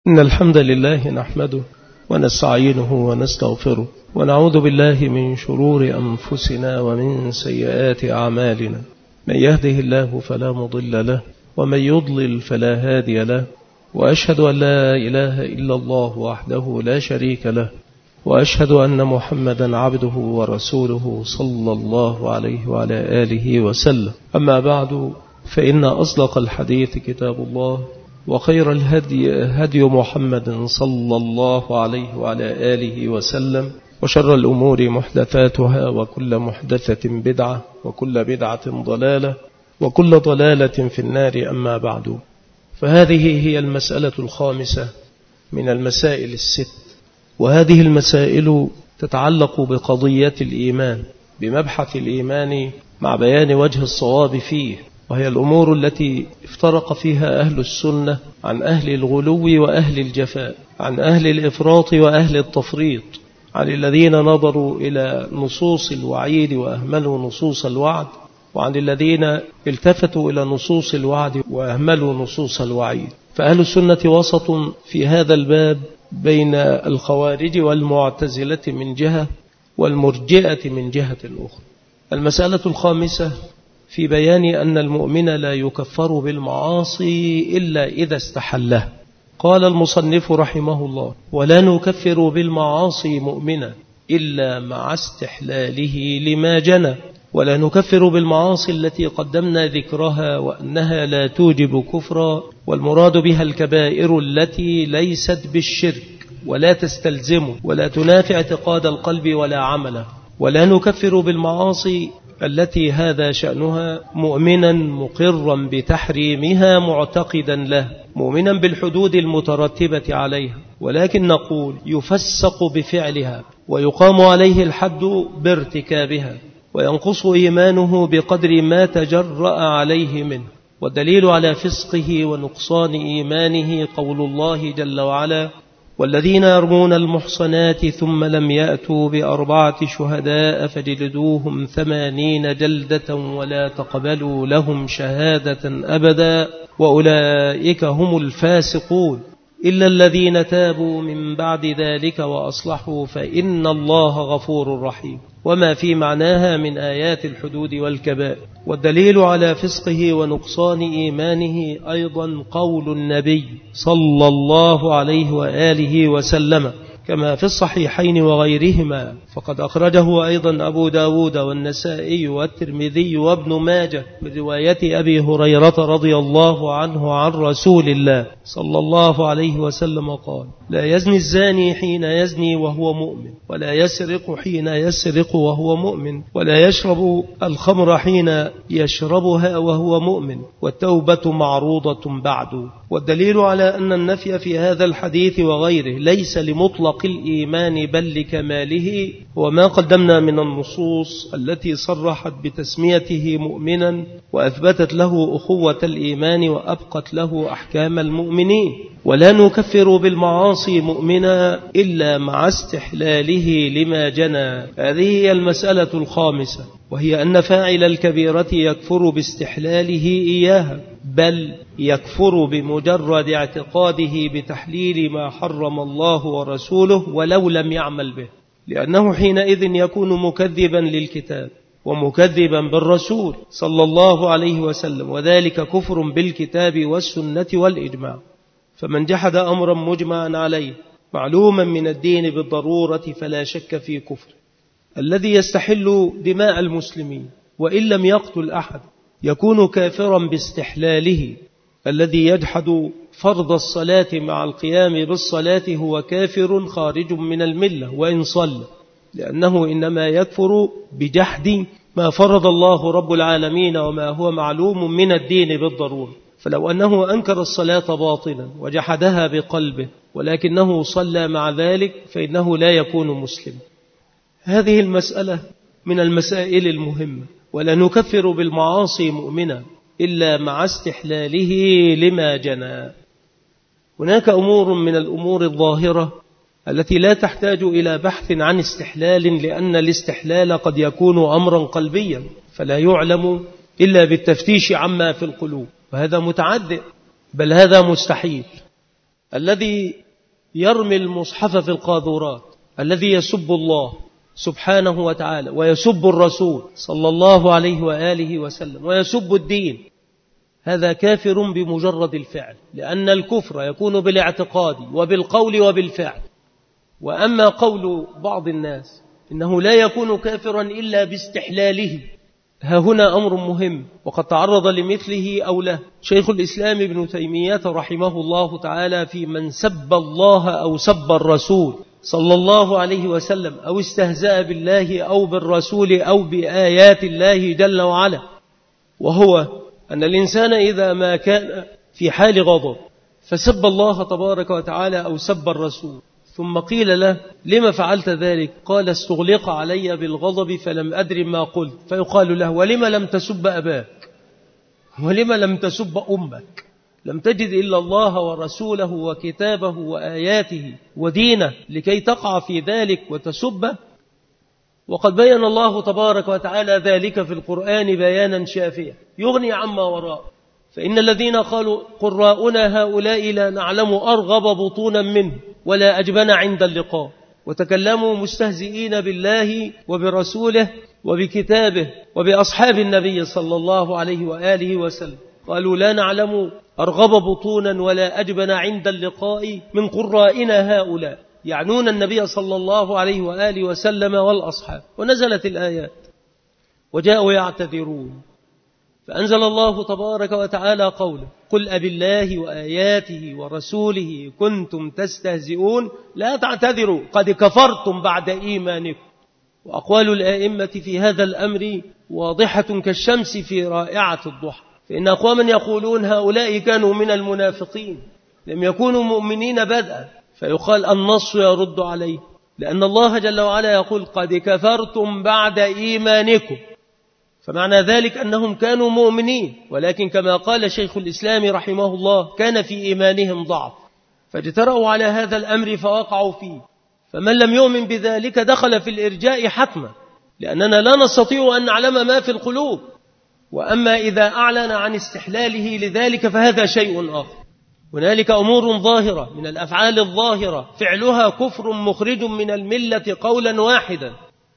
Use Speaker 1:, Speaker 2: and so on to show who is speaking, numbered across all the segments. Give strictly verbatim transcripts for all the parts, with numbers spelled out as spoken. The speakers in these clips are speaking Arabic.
Speaker 1: إن الحمد لله نحمده ونستعينه ونستغفره ونعوذ بالله من شرور أنفسنا ومن سيئات أعمالنا. من يهده الله فلا مضل له ومن يضلل فلا هادي له، وأشهد أن لا إله إلا الله وحده لا شريك له، وأشهد أن محمدا عبده ورسوله صلى الله عليه وعلى آله وسلم. أما بعد، فإن أصدق الحديث كتاب الله، وخير الهدي هدي محمد صلى الله عليه وعلى آله وسلم، وشر الأمور محدثاتها، وكل محدثة بدعة، وكل بدعة ضلالة، وكل ضلالة في النار. أما بعد، فهذه هي المسألة الخامسة من المسائل الست، وهذه المسائل تتعلق بقضية الإيمان، بمبحث الإيمان مع بيان وجه الصواب فيه، وهي الأمور التي افترق فيها أهل السنة عن أهل الغلو وأهل الجفاء، عن أهل الإفراط وأهل التفريط، عن الذين نظروا إلى نصوص الوعيد وأهملوا نصوص الوعد، وعن الذين التفتوا إلى نصوص الوعد وأهملوا نصوص الوعيد. فأهل السنة وسط في هذا الباب بين الخوارج والمعتزلة من جهة، والمرجئة من جهة الأخرى. المسألة الخامسة في بيان أن المؤمن لا يكفر بالمعاصي إلا إذا استحله. قال المصنف رحمه الله: ولا نكفر بالمعاصي مؤمنا إلا مع استحلاله لما جنى. ولا نكفر بالمعاصي التي قدمنا ذكرها وأنها لا توجب كفرا، والمراد بها الكبائر التي ليست بالشرك ولا تستلزمه ولا تنافع اعتقاد القلب ولا عمله. ولا نكفر بالمعاصي التي هذا شأنها مؤمنا مقرا بتحريمها معتقدا له، مؤمنا بالحدود المترتبة عليها، ولكن نقول يفسق بفعلها ويقام عليه الحد بارتكابها، وينقص إيمانه بقدر ما تجرأ عليه منه. والدليل على فسقه ونقصان إيمانه قول الله جل وعلا: والذين يرمون المحصنات ثم لم يأتوا بأربعة شهداء فجلدوهم ثمانين جلدة ولا تقبلوا لهم شهادة أبدا وأولئك هم الفاسقون إلا الذين تابوا من بعد ذلك وأصلحوا فإن الله غفور رحيم. وما في معناها من آيات الحدود والكبائر. والدليل على فسقه ونقصان إيمانه أيضا قول النبي صلى الله عليه وآله وسلم كما في الصحيحين وغيرهما، فقد أخرجه أيضا أبو داود والنسائي والترمذي وابن ماجه من رواية أبي هريرة رضي الله عنه عن رسول الله صلى الله عليه وسلم قال: لا يزني الزاني حين يزني وهو مؤمن، ولا يسرق حين يسرق وهو مؤمن، ولا يشرب الخمر حين يشربها وهو مؤمن، والتوبة معروضة بعد. والدليل على أن النفي في هذا الحديث وغيره ليس لمطلق الإيمان بل لكماله، وما قدمنا من النصوص التي صرحت بتسميته مؤمنا وأثبتت له أخوة الإيمان وأبقت له أحكام المؤمنين. ولا نكفر بالمعاصي مؤمنا إلا مع استحلاله لما جنى. هذه هي المسألة الخامسة، وهي أن فاعل الكبيرة يكفر باستحلاله إياها، بل يكفر بمجرد اعتقاده بتحليل ما حرم الله ورسوله ولو لم يعمل به، لأنه حينئذ يكون مكذبا للكتاب ومكذبا بالرسول صلى الله عليه وسلم، وذلك كفر بالكتاب والسنة والإجماع. فمن جحد أمرا مجمعا عليه معلوما من الدين بالضرورة فلا شك في كفر. الذي يستحل دماء المسلمين وإن لم يقتل أحد يكون كافرا باستحلاله. الذي يجحد فرض الصلاة مع القيام بالصلاة هو كافر خارج من الملة وإن صلى، لأنه إنما يكفر بجحد ما فرض الله رب العالمين وما هو معلوم من الدين بالضرورة. فلو أنه أنكر الصلاة باطلا وجحدها بقلبه ولكنه صلى مع ذلك فإنه لا يكون مسلم. هذه المسألة من المسائل المهمة. ولا نكفر بالمعاصي مؤمنا إلا مع استحلاله لما جنى. هناك أمور من الأمور الظاهرة التي لا تحتاج إلى بحث عن استحلال، لأن الاستحلال قد يكون أمرا قلبيا فلا يعلم إلا بالتفتيش عما في القلوب، وهذا متعدد بل هذا مستحيل. الذي يرمي المصحف في القاذورات، الذي يسب الله سبحانه وتعالى ويسب الرسول صلى الله عليه وآله وسلم ويسب الدين، هذا كافر بمجرد الفعل، لأن الكفر يكون بالاعتقاد وبالقول وبالفعل. وأما قول بعض الناس إنه لا يكون كافرا إلا باستحلاله، ها هنا أمر مهم وقد تعرض لمثله أو له شيخ الإسلام ابن تيمية رحمه الله تعالى في من سب الله أو سب الرسول صلى الله عليه وسلم أو استهزأ بالله أو بالرسول أو بآيات الله جل وعلا، وهو أن الإنسان إذا ما كان في حال غضب فسب الله تبارك وتعالى أو سب الرسول، ثم قيل له لما فعلت ذلك؟ قال استغلق علي بالغضب فلم أدري ما قلت، فيقال له ولما لم تسب أباك؟ ولما لم تسب أمك؟ لم تجد إلا الله ورسوله وكتابه وآياته ودينه لكي تقع في ذلك وتسبه؟ وقد بين الله تبارك وتعالى ذلك في القرآن بيانا شافيا يغني عما وراء. فإن الذين قالوا قراؤنا هؤلاء لا نعلم أرغب بطونا منه ولا أجبن عند اللقاء، وتكلموا مستهزئين بالله وبرسوله وبكتابه وبأصحاب النبي صلى الله عليه وآله وسلم، قالوا لا نعلم أرغب بطونا ولا أجبن عند اللقاء من قرائنا هؤلاء، يعنون النبي صلى الله عليه وآله وسلم والأصحاب. ونزلت الآيات وجاءوا يعتذرون، فأنزل الله تبارك وتعالى قوله قل أبي الله وآياته ورسوله كنتم تستهزئون لا تعتذروا قد كفرتم بعد إيمانكم. وأقوال الآئمة في هذا الأمر واضحة كالشمس في رائعة الضحى، فإن أقواما يقولون هؤلاء كانوا من المنافقين لم يكونوا مؤمنين بدءا، فيقال النص يرد عليه، لأن الله جل وعلا يقول قد كفرتم بعد إيمانكم، فمعنى ذلك أنهم كانوا مؤمنين، ولكن كما قال شيخ الإسلام رحمه الله كان في إيمانهم ضعف، فاجترأوا على هذا الأمر فوقعوا فيه. فمن لم يؤمن بذلك دخل في الإرجاء حتما، لأننا لا نستطيع أن نعلم ما في القلوب. وأما إذا أعلن عن استحلاله لذلك فهذا شيء آخر. هنالك أمور ظاهرة من الأفعال الظاهرة فعلها كفر مخرج من الملة قولا واحدا،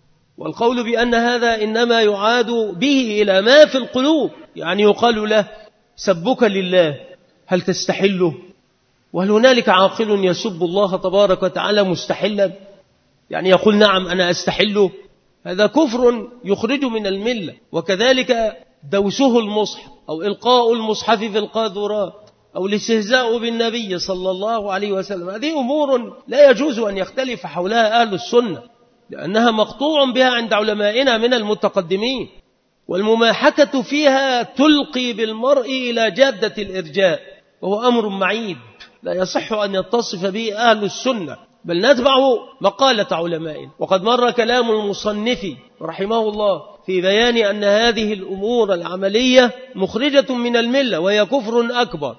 Speaker 1: والقول بأن هذا إنما يعاد به إلى ما في القلوب، يعني يقال له سبك لله هل تستحله؟ وهل هنالك عاقل يسب الله تبارك وتعالى مستحلا؟ يعني يقول نعم أنا أستحله، هذا كفر يخرج من الملة. وكذلك دوسه المصحف أو إلقاء المصحف في القاذورات أو الاستهزاء بالنبي صلى الله عليه وسلم، هذه أمور لا يجوز أن يختلف حولها أهل السنة، لأنها مقطوع بها عند علمائنا من المتقدمين، والمماحكة فيها تلقي بالمرء إلى جادة الإرجاء، وهو أمر معيب لا يصح أن يتصف به أهل السنة، بل نتبع مقالة علمائنا. وقد مر كلام المصنف رحمه الله في بيان أن هذه الأمور العملية مخرجة من الملة وهي كفر أكبر.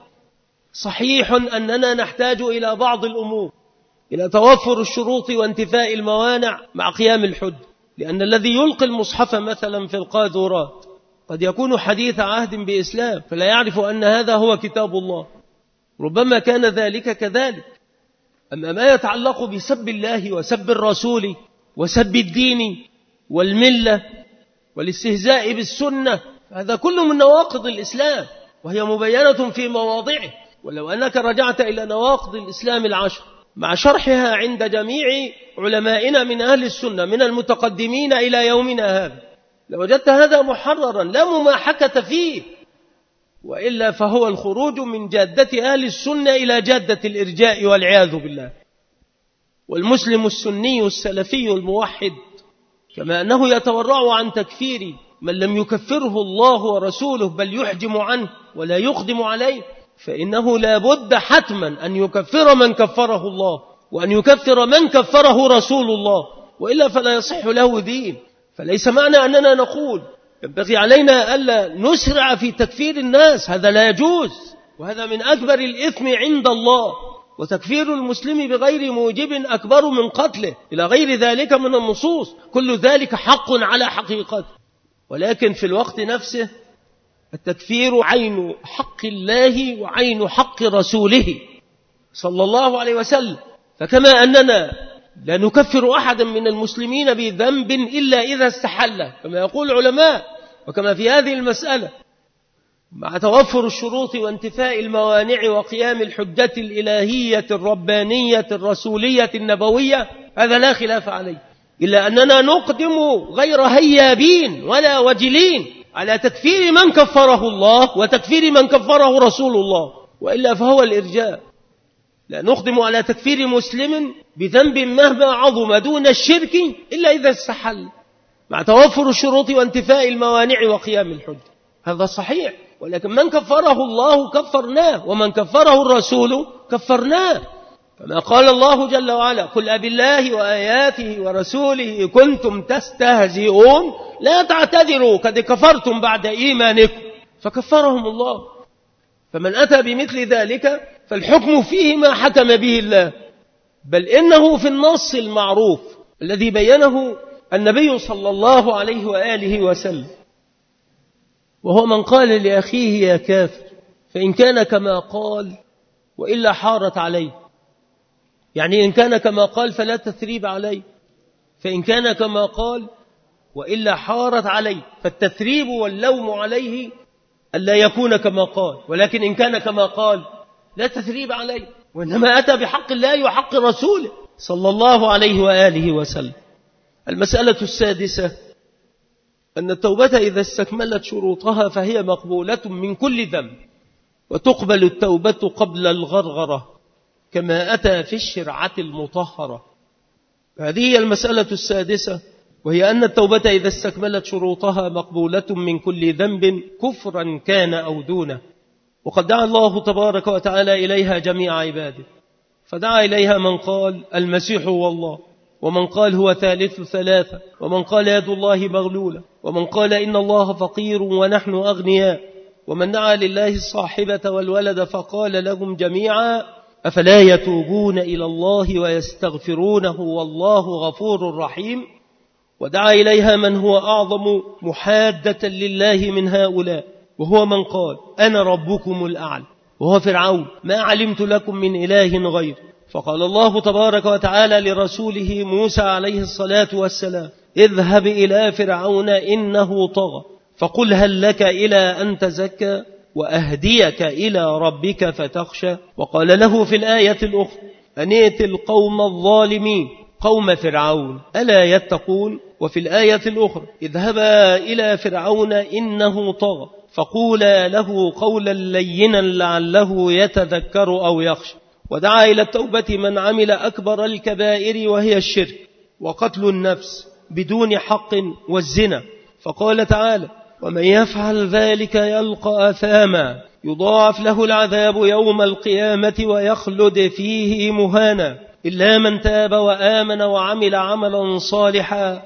Speaker 1: صحيح أننا نحتاج إلى بعض الأمور، إلى توفر الشروط وانتفاء الموانع مع قيام الحج، لأن الذي يلقي المصحف مثلا في القاذورات قد يكون حديث عهد بإسلام فلا يعرف أن هذا هو كتاب الله، ربما كان ذلك كذلك. أما ما يتعلق بسب الله وسب الرسول وسب الدين والملة والاستهزاء بالسنة، هذا كله من نواقض الإسلام وهي مبينة في مواضعه. ولو أنك رجعت إلى نواقض الإسلام العشر مع شرحها عند جميع علمائنا من أهل السنة من المتقدمين إلى يومنا هذا لوجدت هذا محررا لا مماحكة فيه، وإلا فهو الخروج من جادة أهل السنة إلى جادة الإرجاء والعياذ بالله. والمسلم السني السلفي الموحد كما أنه يتورع عن تكفير من لم يكفره الله ورسوله بل يحجم عنه ولا يقدم عليه، فإنه لا بد حتما أن يكفر من كفره الله وأن يكفر من كفره رسول الله، وإلا فلا يصح له دين. فليس معنى أننا نقول ينبغي علينا ألا نسرع في تكفير الناس، هذا لا يجوز، وهذا من أكبر الإثم عند الله، وتكفير المسلم بغير موجب أكبر من قتله إلى غير ذلك من النصوص، كل ذلك حق على حقيقته. ولكن في الوقت نفسه التكفير عين حق الله وعين حق رسوله صلى الله عليه وسلم. فكما أننا لا نكفر أحدا من المسلمين بذنب إلا إذا استحل كما يقول العلماء، وكما في هذه المسألة مع توفر الشروط وانتفاء الموانع وقيام الحجة الإلهية الربانية الرسولية النبوية، هذا لا خلاف عليه، إلا أننا نقدم غير هيابين ولا وجلين على تكفير من كفره الله وتكفير من كفره رسول الله، وإلا فهو الإرجاء. لا نقدم على تكفير مسلم بذنب مهما عظم دون الشرك إلا إذا استحل مع توفر الشروط وانتفاء الموانع وقيام الحجة، هذا صحيح. ولكن من كفره الله كفرناه، ومن كفره الرسول كفرناه، كما قال الله جل وعلا: قل أبالله وآياته ورسوله كنتم تستهزئون لا تعتذروا قد كفرتم بعد إيمانكم، فكفرهم الله. فمن أتى بمثل ذلك فالحكم فيه ما حكم به الله، بل إنه في النص المعروف الذي بينه النبي صلى الله عليه وآله وسلم، وهو من قال لأخيه يا كافر، فإن كان كما قال وإلا حارت عليه. يعني إن كان كما قال فلا تثريب عليه، فإن كان كما قال وإلا حارت عليه، فالتثريب واللوم عليه ألا يكون كما قال، ولكن إن كان كما قال لا تثريب عليه، وإنما أتى بحق الله وحق رسوله صلى الله عليه وآله وسلم. المسألة السادسة أن التوبة إذا استكملت شروطها فهي مقبولة من كل ذنب، وتقبل التوبة قبل الغرغرة كما أتى في الشرعة المطهرة. هذه هي المسألة السادسة، وهي أن التوبة إذا استكملت شروطها مقبولة من كل ذنب كفرا كان أو دونه. وقد دعا الله تبارك وتعالى إليها جميع عباده، فدعا إليها من قال المسيح هو الله، ومن قال هو ثالث ثلاثة، ومن قال يد الله مغلولة، ومن قال إن الله فقير ونحن أغنياء، ومن دعا لله الصاحبة والولد فقال لهم جميعا أفلا يتوبون إلى الله ويستغفرونه والله غفور رحيم. ودعا إليها من هو أعظم محادة لله من هؤلاء، وهو من قال أنا ربكم الأعلى، وهو فرعون ما علمت لكم من إله غير. فقال الله تبارك وتعالى لرسوله موسى عليه الصلاة والسلام اذهب إلى فرعون إنه طغى فقل هل لك إلى أن تزكى وأهديك إلى ربك فتخشى. وقال له في الآية الأخرى أن ائت القوم الظالمين قوم فرعون ألا يتقون. وفي الآية الأخرى اذهبا إلى فرعون إنه طغى فقولا له قولا لينا لعله يتذكر أو يخشى. ودعا إلى التوبة من عمل أكبر الكبائر وهي الشرك وقتل النفس بدون حق والزنا، فقال تعالى ومن يفعل ذلك يلقى أثاما يضاعف له العذاب يوم القيامة ويخلد فيه مهانا إلا من تاب وآمن وعمل عملا صالحا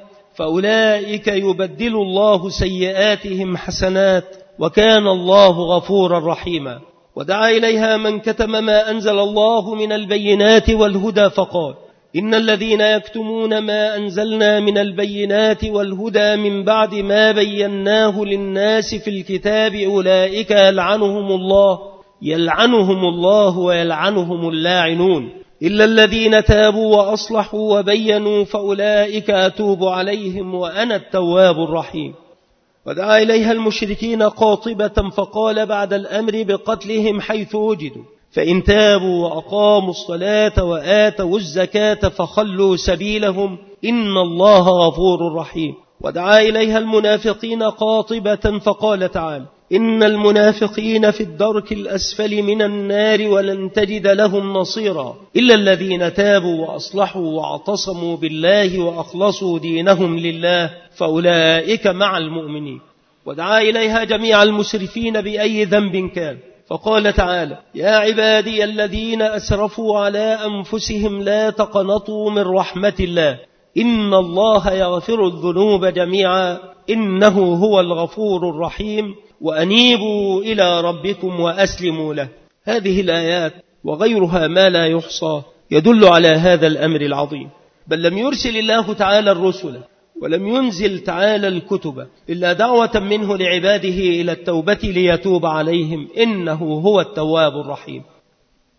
Speaker 1: فأولئك يبدل الله سيئاتهم حسنات وكان الله غفورا رحيما. ودعا إليها من كتم ما أنزل الله من البينات والهدى فقال إن الذين يكتمون ما أنزلنا من البينات والهدى من بعد ما بيناه للناس في الكتاب أولئك يلعنهم الله يلعنهم الله ويلعنهم اللاعنون إلا الذين تابوا وأصلحوا وبينوا فأولئك أتوب عليهم وأنا التواب الرحيم. ودعا إليها المشركين قاطبة فقال بعد الأمر بقتلهم حيث وجدوا فإن تابوا وأقاموا الصلاة وآتوا الزكاة فخلوا سبيلهم إن الله غفور رحيم. ودعا إليها المنافقين قاطبة فقال تعالى إن المنافقين في الدرك الأسفل من النار ولن تجد لهم نصيرا إلا الذين تابوا وأصلحوا واعتصموا بالله وأخلصوا دينهم لله فأولئك مع المؤمنين. ودعا إليها جميع المسرفين بأي ذنب كان فقال تعالى يا عبادي الذين أسرفوا على أنفسهم لا تقنطوا من رحمة الله إن الله يغفر الذنوب جميعا إنه هو الغفور الرحيم وأنيبوا إلى ربكم وأسلموا له. هذه الآيات وغيرها ما لا يحصى يدل على هذا الأمر العظيم. بل لم يرسل الله تعالى الرسل ولم ينزل تعالى الكتب إلا دعوة منه لعباده إلى التوبة ليتوب عليهم إنه هو التواب الرحيم.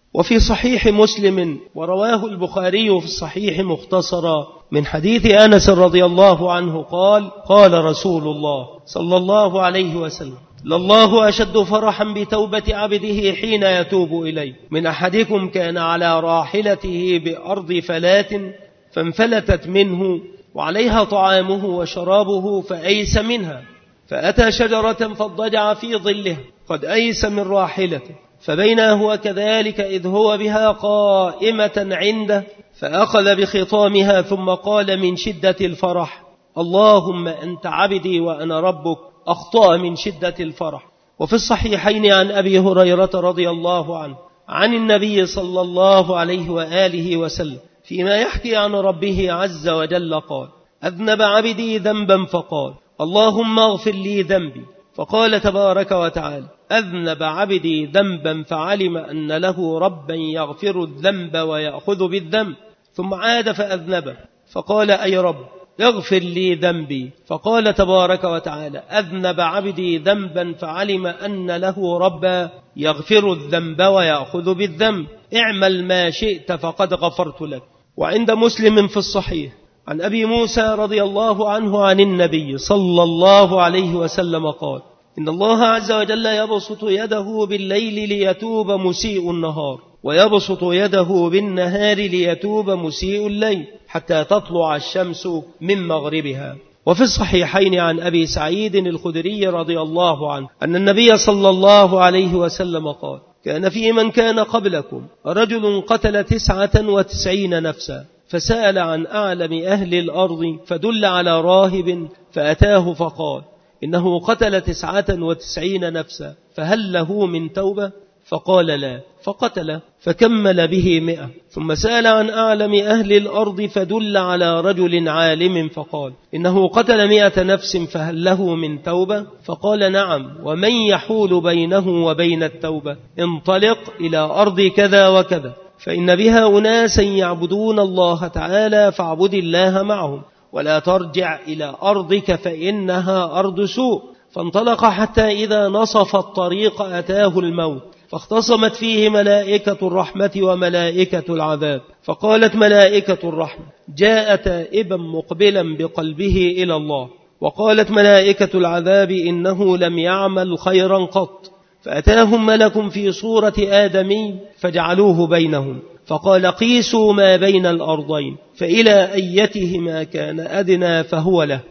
Speaker 1: وفي صحيح مسلم ورواه البخاري في الصحيح مختصرا من حديث أنس رضي الله عنه قال قال رسول الله صلى الله عليه وسلم لله أشد فرحا بتوبة عبده حين يتوب إليه من أحدكم كان على راحلته بأرض فلات فانفلتت منه وعليها طعامه وشرابه فأيس منها فأتى شجرة فاضطجع في ظلها قد أيس من راحلته فبينا هو كذلك إذ هو بها قائمة عنده فأخذ بخطامها ثم قال من شدة الفرح اللهم أنت عبدي وأنا ربك أخطأ من شدة الفرح. وفي الصحيحين عن أبي هريرة رضي الله عنه عن النبي صلى الله عليه وآله وسلم فيما يحكي عن ربه عز وجل قال أذنب عبدي ذنبا فقال اللهم اغفر لي ذنبي فقال تبارك وتعالى أذنب عبدي ذنبا فعلم أن له ربا يغفر الذنب ويأخذ بالذنب ثم عاد فأذنبه فقال أي رب اغفر لي ذنبي فقال تبارك وتعالى أذنب عبدي ذنبا فعلم أن له ربا يغفر الذنب ويأخذ بالذنب اعمل ما شئت فقد غفرت لك. وعند مسلم في الصحيح عن أبي موسى رضي الله عنه عن النبي صلى الله عليه وسلم قال إن الله عز وجل يبسط يده بالليل ليتوب مسيء النهار ويبسط يده بالنهار ليتوب مسيء الليل حتى تطلع الشمس من مغربها. وفي الصحيحين عن أبي سعيد الخدري رضي الله عنه أن النبي صلى الله عليه وسلم قال كان في من كان قبلكم رجل قتل تسعة وتسعين نفسا فسأل عن أعلم أهل الأرض فدل على راهب فأتاه فقال إنه قتل تسعة وتسعين نفسا فهل له من توبة؟ فقال لا فقتل فكمل به مئة ثم سأل عن أعلم أهل الأرض فدل على رجل عالم فقال إنه قتل مئة نفس فهل له من توبة؟ فقال نعم ومن يحول بينه وبين التوبة انطلق إلى أرض كذا وكذا فإن بها أناسا يعبدون الله تعالى فاعبد الله معهم ولا ترجع إلى أرضك فإنها أرض سوء. فانطلق حتى إذا نصف الطريق أتاه الموت فاختصمت فيه ملائكة الرحمة وملائكة العذاب فقالت ملائكة الرحمة جاء تائبا مقبلا بقلبه إلى الله وقالت ملائكة العذاب إنه لم يعمل خيرا قط فأتاهم ملك في صورة آدمي فجعلوه بينهم فقال قيسوا ما بين الأرضين فإلى أيتهما كان أدنى فهو له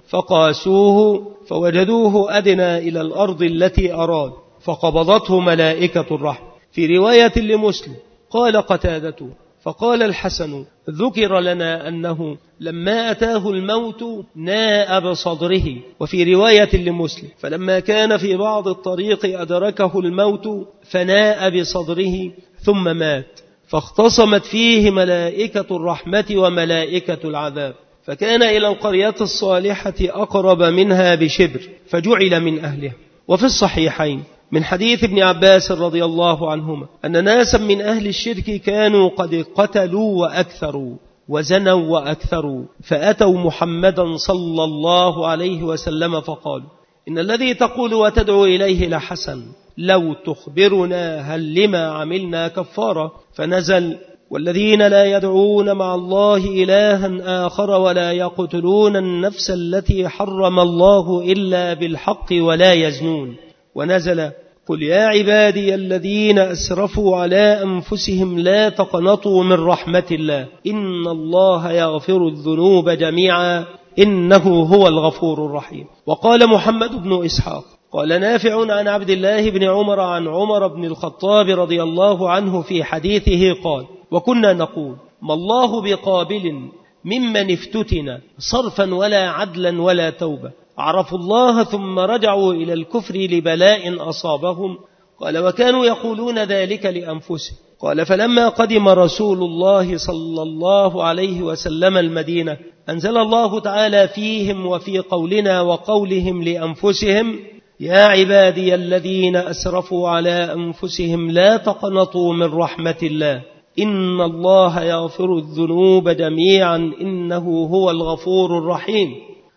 Speaker 1: فقاسوه فوجدوه أدنى إلى الأرض التي أراد فقبضته ملائكة الرحمة. في رواية لمسلم قال قتادة فقال الحسن ذكر لنا أنه لما أتاه الموت ناء بصدره. وفي رواية لمسلم فلما كان في بعض الطريق أدركه الموت فناء بصدره ثم مات فاختصمت فيه ملائكة الرحمة وملائكة العذاب فكان إلى القرية الصالحة أقرب منها بشبر فجعل من أهلها. وفي الصحيحين من حديث ابن عباس رضي الله عنهما أن ناسا من أهل الشرك كانوا قد قتلوا وأكثروا وزنوا وأكثروا فأتوا محمدا صلى الله عليه وسلم فقالوا إن الذي تقول وتدعو إليه لحسن لو تخبرنا هل لما عملنا كفارة فنزل والذين لا يدعون مع الله إلها آخر ولا يقتلون النفس التي حرم الله إلا بالحق ولا يزنون ونزل قل يا عبادي الذين أسرفوا على أنفسهم لا تقنطوا من رحمة الله إن الله يغفر الذنوب جميعا إنه هو الغفور الرحيم. وقال محمد بن إسحاق قال نافع عن عبد الله بن عمر عن عمر بن الخطاب رضي الله عنه في حديثه قال وكنا نقول ما الله بقابل ممن افتتن صرفا ولا عدلا ولا توبة عرفوا الله ثم رجعوا إلى الكفر لبلاء أصابهم. قال وكانوا يقولون ذلك لأنفسهم. قال فلما قدم رسول الله صلى الله عليه وسلم المدينة أنزل الله تعالى فيهم وفي قولنا وقولهم لأنفسهم يا عبادي الذين أسرفوا على أنفسهم لا تقنطوا من رحمة الله إن الله يغفر الذنوب جميعا إنه هو الغفور الرحيم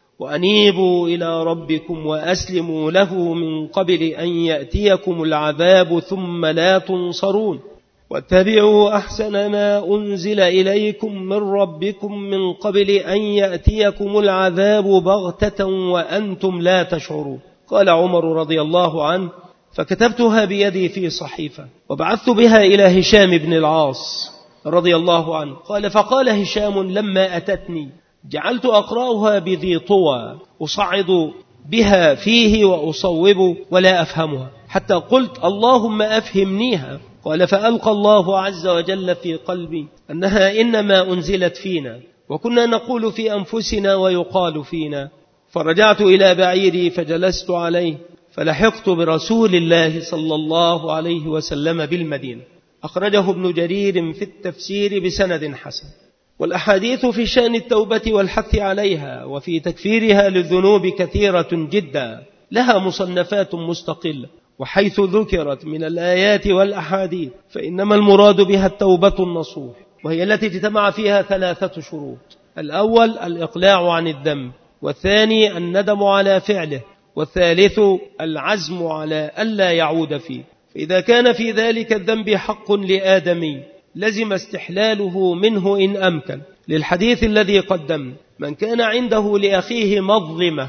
Speaker 1: وأنيبوا إلى ربكم وأسلموا له من قبل أن يأتيكم العذاب ثم لا تنصرون. واتبعوا أحسن ما أنزل إليكم من ربكم من قبل أن يأتيكم العذاب بغتة وأنتم لا تشعرون. قال عمر رضي الله عنه: فكتبتها بيدي في صحيفة وبعثت بها إلى هشام بن العاص رضي الله عنه. قال: فقال هشام لما أتتني جعلت أقرأها بذي طوى أصعد بها فيه وأصوب ولا أفهمها، حتى قلت: اللهم أفهمنيها. قال: فألقى الله عز وجل في قلبي أنها إنما أنزلت فينا، وكنا نقول في أنفسنا ويقال فينا. فرجعت إلى بعيري فجلست عليه، فلحقت برسول الله صلى الله عليه وسلم بالمدينة. أخرجه ابن جرير في التفسير بسند حسن. والأحاديث في شأن التوبة والحث عليها وفي تكفيرها للذنوب كثيرة جدا، لها مصنفات مستقلة. وحيث ذكرت من الآيات والأحاديث فإنما المراد بها التوبة النصوح، وهي التي تجتمع فيها ثلاثة شروط: الأول الإقلاع عن الذنب، والثاني الندم على فعله، والثالث العزم على ألا يعود فيه. فإذا كان في ذلك الذنب حق لآدمي لزم استحلاله منه إن أمكن، للحديث الذي قدم: من كان عنده لأخيه مظلمة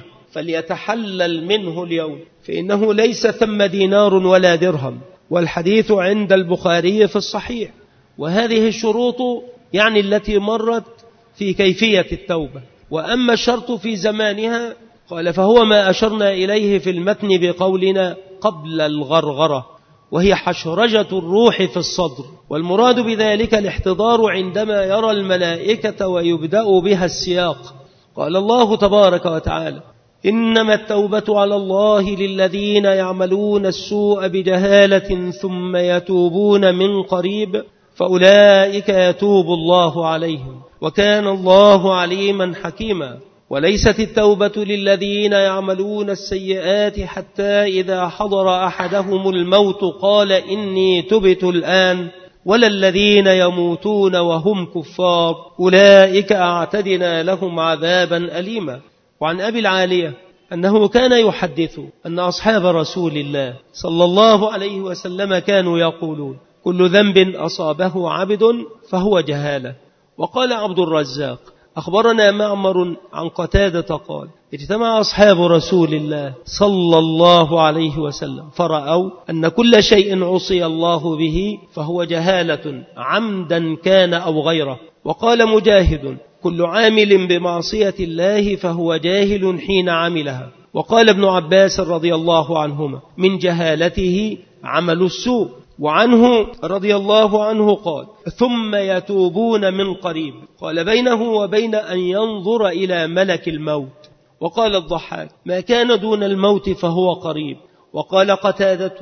Speaker 1: فليتحلل منه اليوم، فإنه ليس ثم دينار ولا درهم. والحديث عند البخاري في الصحيح. وهذه الشروط يعني التي مرت في كيفية التوبة. وأما الشرط في زمانها قال: فهو ما أشرنا إليه في المتن بقولنا قبل الغرغرة، وهي حشرجة الروح في الصدر. والمراد بذلك الاحتضار عندما يرى الملائكة ويبدأ بها السياق. قال الله تبارك وتعالى: إنما التوبة على الله للذين يعملون السوء بجهالة ثم يتوبون من قريب فأولئك يتوب الله عليهم وكان الله عليما حكيما. وليست التوبة للذين يعملون السيئات حتى إذا حضر أحدهم الموت قال إني تبت الآن، ولا الذين يموتون وهم كفار أولئك أعتدنا لهم عذابا أليما. وعن أبي العالية أنه كان يحدث أن أصحاب رسول الله صلى الله عليه وسلم كانوا يقولون: كل ذنب أصابه عبد فهو جهالة. وقال عبد الرزاق: أخبرنا معمر عن قتادة قال: اجتمع أصحاب رسول الله صلى الله عليه وسلم فرأوا أن كل شيء عصي الله به فهو جهالة عمدا كان أو غيره. وقال مجاهد: كل عامل بمعصية الله فهو جاهل حين عملها. وقال ابن عباس رضي الله عنهما: من جهالته عمل السوء. وعنه رضي الله عنه قال: ثم يتوبون من قريب. قال: بينه وبين أن ينظر إلى ملك الموت. وقال الضحاك: ما كان دون الموت فهو قريب. وقال قتادة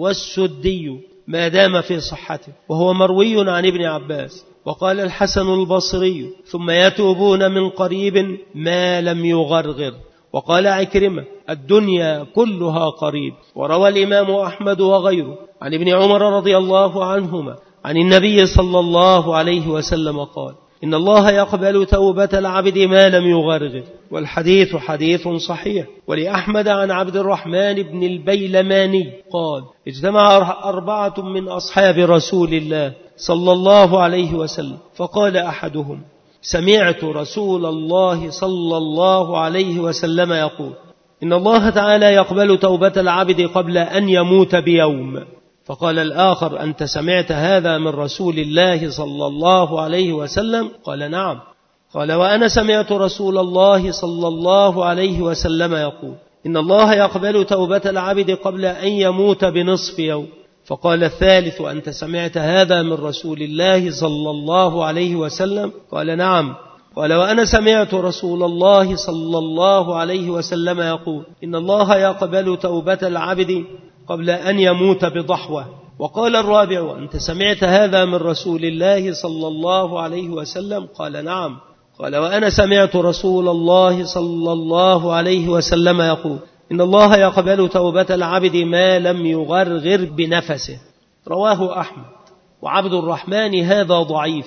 Speaker 1: والسدي: ما دام في صحته، وهو مروي عن ابن عباس. وقال الحسن البصري: ثم يتوبون من قريب ما لم يغرغر. وقال عكرمة: الدنيا كلها قريب. وروى الإمام أحمد وغيره عن ابن عمر رضي الله عنهما عن النبي صلى الله عليه وسلم قال: إن الله يقبل توبة العبد ما لم يغرغر. والحديث حديث صحيح. ولأحمد عن عبد الرحمن بن البيلماني قال: اجتمع أربعة من أصحاب رسول الله صلى الله عليه وسلم فقال أحدهم: سمعت رسول الله صلى الله عليه وسلم يقول: إن الله تعالى يقبل توبة العبد قبل أن يموت بيوم. فقال الآخر: أنت سمعت هذا من رسول الله صلى الله عليه وسلم؟ قال: نعم. قال: وأنا سمعت رسول الله صلى الله عليه وسلم يقول: إن الله يقبل توبة العبد قبل أن يموت بنصف يوم. فقال الثالث: أنت سمعت هذا من رسول الله صلى الله عليه وسلم؟ قال: نعم. قال: وأنا سمعت رسول الله صلى الله عليه وسلم يقول: إن الله يقبل توبة العبد قبل أن يموت بضحوة. وقال الرابع: أنت سمعت هذا من رسول الله صلى الله عليه وسلم؟ قال: نعم. قال: وأنا سمعت رسول الله صلى الله عليه وسلم يقول: إن الله يقبل توبة العبد ما لم يغرغر بنفسه. رواه أحمد. وعبد الرحمن هذا ضعيف،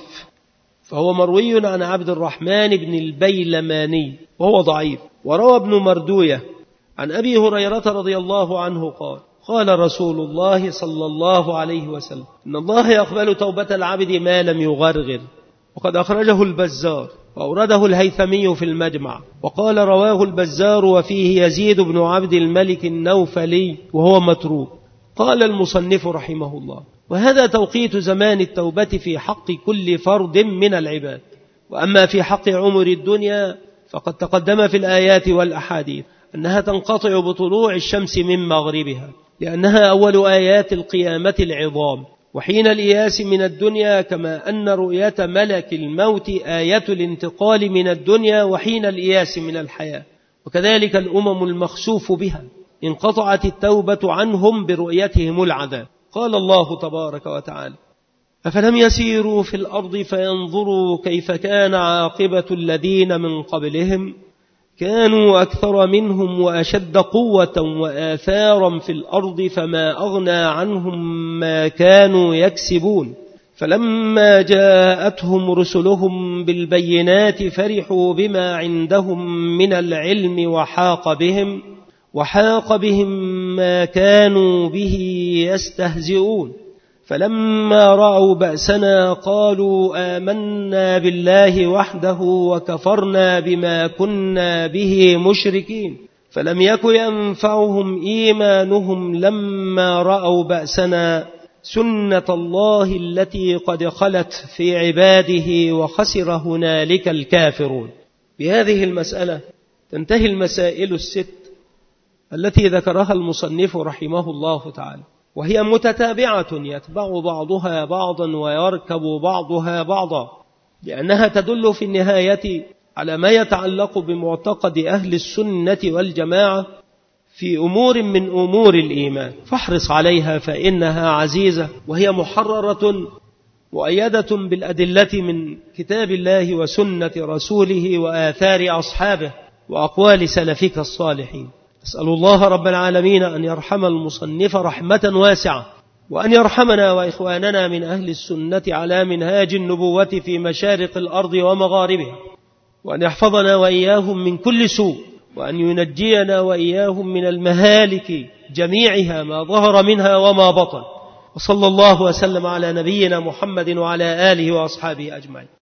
Speaker 1: فهو مروي عن عبد الرحمن بن البيلماني وهو ضعيف. وروى ابن مردوية عن أبي هريرة رضي الله عنه قال: قال رسول الله صلى الله عليه وسلم: إن الله يقبل توبة العبد ما لم يغرغر. وقد أخرجه البزار وأورده الهيثمي في المجمع، وقال رواه البزار وفيه يزيد بن عبد الملك النوفلي وهو متروك. قال المصنف رحمه الله: وهذا توقيت زمان التوبة في حق كل فرد من العباد. وأما في حق عمر الدنيا فقد تقدم في الآيات والأحاديث أنها تنقطع بطلوع الشمس من مغربها، لأنها أول آيات القيامة العظام، وحين الإياس من الدنيا، كما أن رؤية ملك الموت آية الانتقال من الدنيا وحين الإياس من الحياة. وكذلك الأمم المخسوف بها انقطعت التوبة عنهم برؤيتهم العذاب. قال الله تبارك وتعالى: أفلم يسيروا في الأرض فينظروا كيف كان عاقبة الذين من قبلهم كانوا أكثر منهم وأشد قوة وآثارا في الأرض فما أغنى عنهم ما كانوا يكسبون فلما جاءتهم رسلهم بالبينات فرحوا بما عندهم من العلم وحاق بهم وحاق بهم ما كانوا به يستهزئون فلما رأوا بأسنا قالوا آمنا بالله وحده وكفرنا بما كنا به مشركين فلم يك ينفعهم إيمانهم لما رأوا بأسنا سنة الله التي قد خلت في عباده وخسر هنالك الكافرون. بهذه المسألة تنتهي المسائل الست التي ذكرها المصنف رحمه الله تعالى، وهي متتابعة يتبع بعضها بعضا ويركب بعضها بعضا، لأنها تدل في النهاية على ما يتعلق بمعتقد أهل السنة والجماعة في أمور من أمور الإيمان، فاحرص عليها فإنها عزيزة، وهي محررة مؤيدة بالأدلة من كتاب الله وسنة رسوله وآثار أصحابه وأقوال سلفك الصالحين. أسأل الله رب العالمين أن يرحم المصنف رحمة واسعة، وأن يرحمنا وإخواننا من أهل السنة على منهاج النبوة في مشارق الأرض ومغاربها، وأن يحفظنا وإياهم من كل سوء، وأن ينجينا وإياهم من المهالك جميعها ما ظهر منها وما بطن. وصلى الله وسلم على نبينا محمد وعلى آله وأصحابه أجمعين.